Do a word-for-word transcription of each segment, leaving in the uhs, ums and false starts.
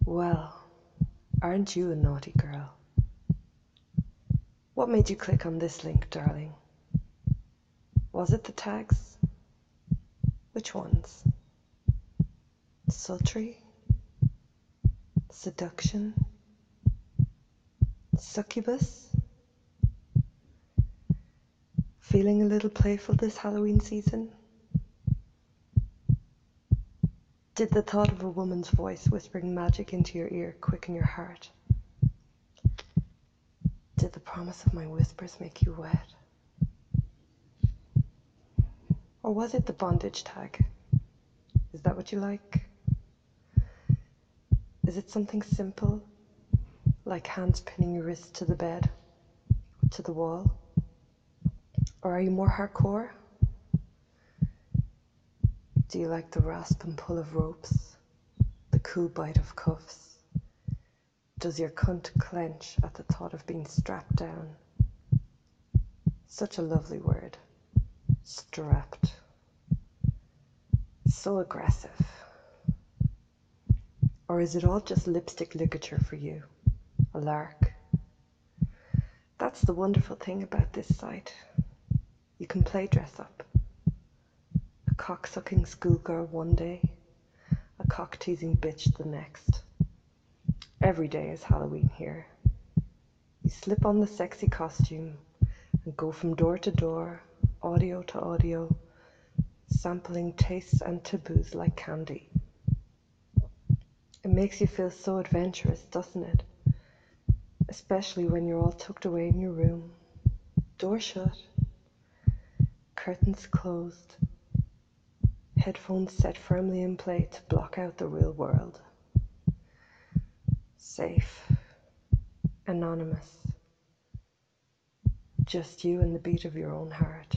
Well, aren't you a naughty girl? What made you click on this link, darling? Was it the tags? Which ones? Sultry? Seduction? Succubus? Feeling a little playful this Halloween season? Did the thought of a woman's voice whispering magic into your ear quicken your heart? Did the promise of my whispers make you wet? Or was it the bondage tag? Is that what you like? Is it something simple, like hands pinning your wrist to the bed, to the wall? Or are you more hardcore? Do you like the rasp and pull of ropes, the cool bite of cuffs? Does your cunt clench at the thought of being strapped down? Such a lovely word, strapped. So aggressive. Or is it all just lipstick ligature for you? A lark? That's the wonderful thing about this site. You can play dress up. A cock-sucking schoolgirl one day, a cock-teasing bitch the next. Every day is Halloween here. You slip on the sexy costume and go from door to door, audio to audio, sampling tastes and taboos like candy. It makes you feel so adventurous, doesn't it? Especially when you're all tucked away in your room, door shut, curtains closed, headphones set firmly in play to block out the real world. Safe, anonymous, just you and the beat of your own heart.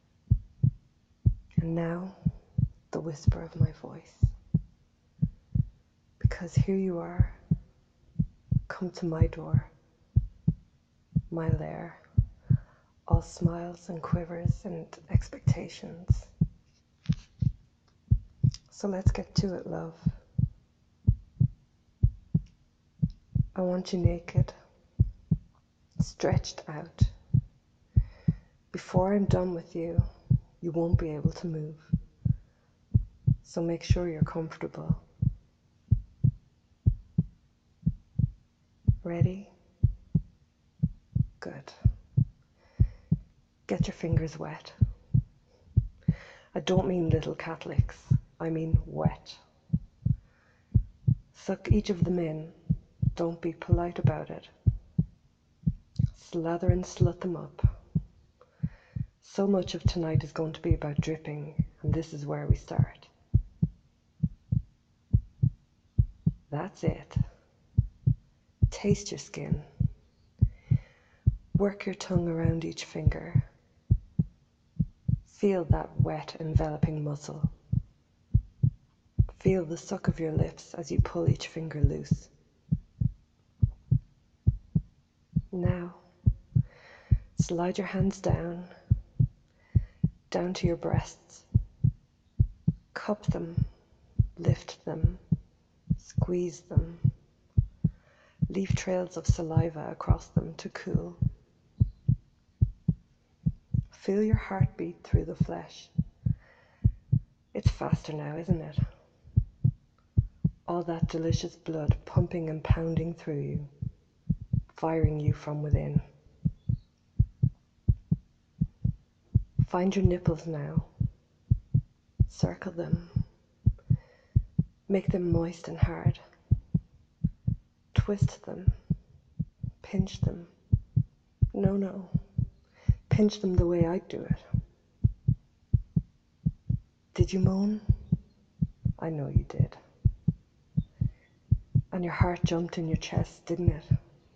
And now, the whisper of my voice. Because here you are, come to my door, my lair, all smiles and quivers and expectations. So let's get to it, love. I want you naked, stretched out. Before I'm done with you, you won't be able to move. So make sure you're comfortable. Ready? Good. Get your fingers wet. I don't mean little Catholics, I mean wet. Suck each of them in. Don't be polite about it. Slather and slut them up. So much of tonight is going to be about dripping, and this is where we start. That's it. Taste your skin. Work your tongue around each finger. Feel that wet, enveloping muscle. Feel the suck of your lips as you pull each finger loose. Now, slide your hands down, down to your breasts. Cup them, lift them, squeeze them. Leave trails of saliva across them to cool. Feel your heartbeat through the flesh. It's faster now, isn't it? All that delicious blood pumping and pounding through you, firing you from within. Find your nipples now. Circle them. Make them moist and hard. Twist them. Pinch them. No, no. Pinch them the way I'd do it. Did you moan? I know you did. And your heart jumped in your chest, didn't it?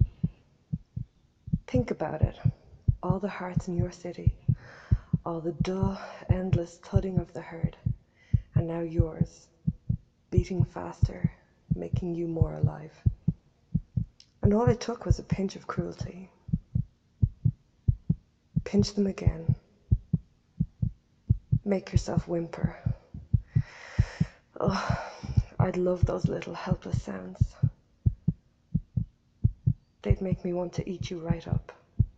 Think about it. All the hearts in your city. All the dull, endless thudding of the herd. And now yours. Beating faster, making you more alive. And all it took was a pinch of cruelty. Pinch them again. Make yourself whimper. Oh, I'd love those little helpless sounds. They'd make me want to eat you right up.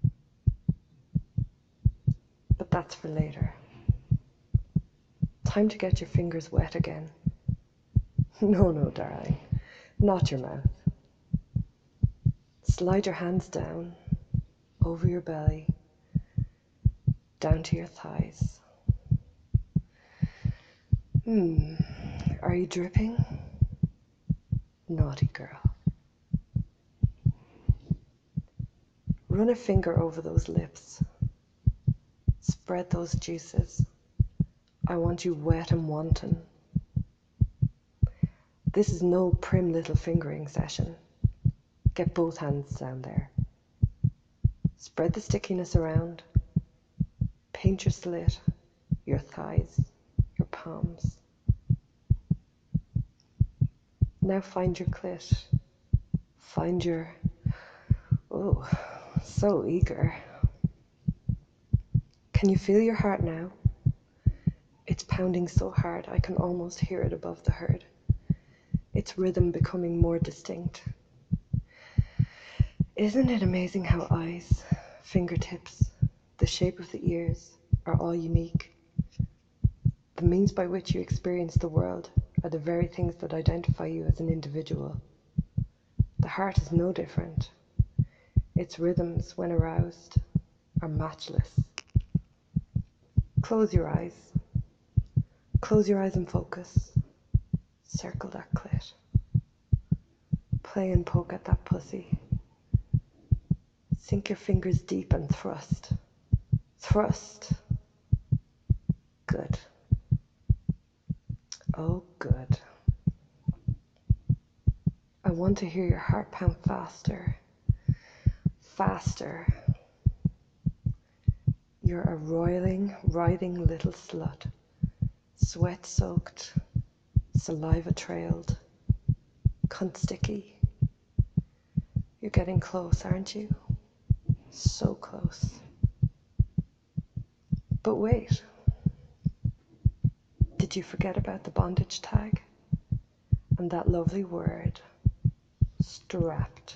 But that's for later. Time to get your fingers wet again. No, no, darling, not your mouth. Slide your hands down, over your belly, down to your thighs. Hmm, are you dripping? Naughty girl. Run a finger over those lips. Spread those juices. I want you wet and wanton. This is no prim little fingering session. Get both hands down there. Spread the stickiness around. Paint your slit, your thighs, your palms. Now find your clit. Find your... Oh, so eager. Can you feel your heart now? It's pounding so hard I can almost hear it above the herd. Its rhythm becoming more distinct. Isn't it amazing how eyes, fingertips, the shape of the ears are all unique? The means by which you experience the world are the very things that identify you as an individual. The heart is no different. Its rhythms, when aroused, are matchless. Close your eyes. Close your eyes and focus. Circle that clit. Play and poke at that pussy. Sink your fingers deep and thrust. Thrust. Good. Oh, good. I want to hear your heart pound faster. Faster. You're a roiling, writhing little slut. Sweat-soaked, saliva-trailed, cunt-sticky. You're getting close, aren't you? So close. But wait. Did you forget about the bondage tag? And that lovely word, strapped.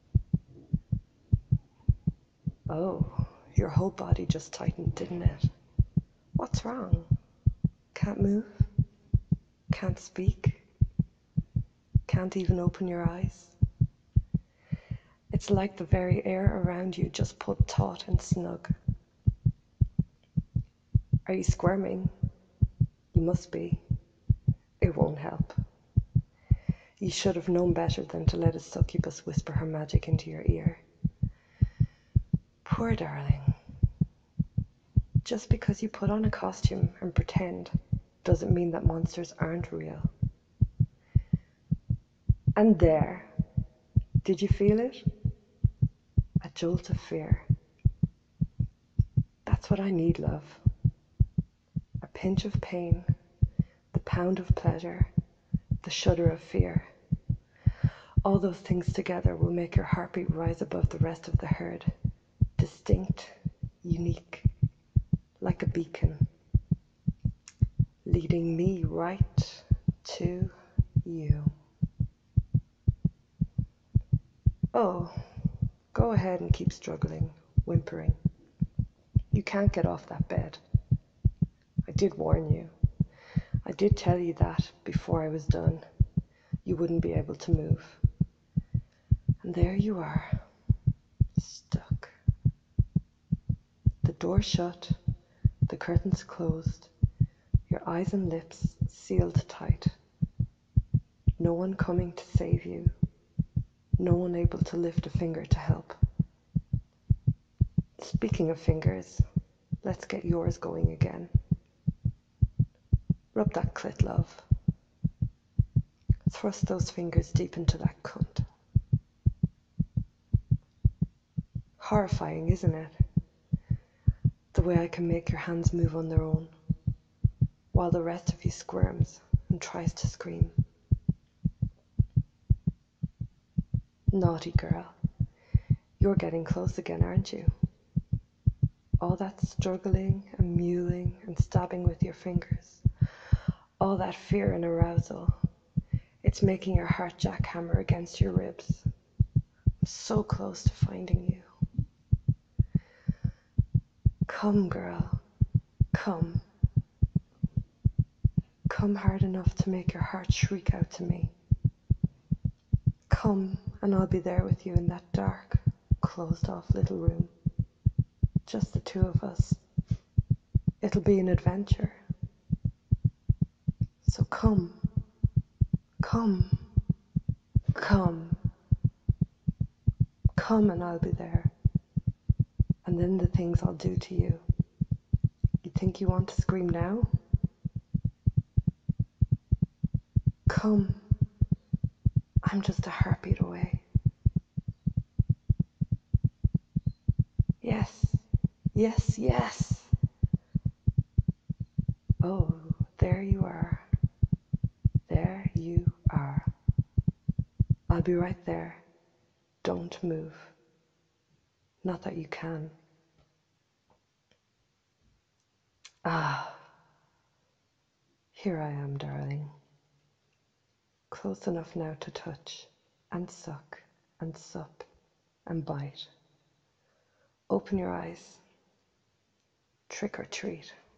Oh, your whole body just tightened, didn't it? What's wrong? Can't move? Can't speak? Can't even open your eyes? It's like the very air around you just put taut and snug. Are you squirming? You must be. It won't help. You should have known better than to let a succubus whisper her magic into your ear. Poor darling. Just because you put on a costume and pretend doesn't mean that monsters aren't real. And there, did you feel it? A jolt of fear. That's what I need, love. A pinch of pain, the pound of pleasure, the shudder of fear. All those things together will make your heartbeat rise above the rest of the herd. Distinct, unique, like a beacon, leading me right to you. Oh, go ahead and keep struggling, whimpering. You can't get off that bed. I did warn you. I did tell you that before I was done, you wouldn't be able to move. And there you are, stuck. The door shut, the curtains closed, your eyes and lips sealed tight. No one coming to save you, no one able to lift a finger to help. Speaking of fingers, let's get yours going again. Rub that clit, love. Thrust those fingers deep into that cunt. Horrifying, isn't it? The way I can make your hands move on their own, while the rest of you squirms and tries to scream. Naughty girl, you're getting close again, aren't you? All that struggling and mewling and stabbing with your fingers, all that fear and arousal, it's making your heart jackhammer against your ribs. So close to finding you. Come, girl, come. Come hard enough to make your heart shriek out to me. Come, and I'll be there with you in that dark, closed-off little room. Just the two of us. It'll be an adventure. So come, come, come. Come and I'll be there. And then the things I'll do to you. You think you want to scream now? Come. I'm just a heartbeat away. Yes, yes, yes. Oh, there you are. There you are. I'll be right there. Don't move. Not that you can. Ah, here I am, darling. Close enough now to touch and suck and sup and bite. Open your eyes. Trick or treat.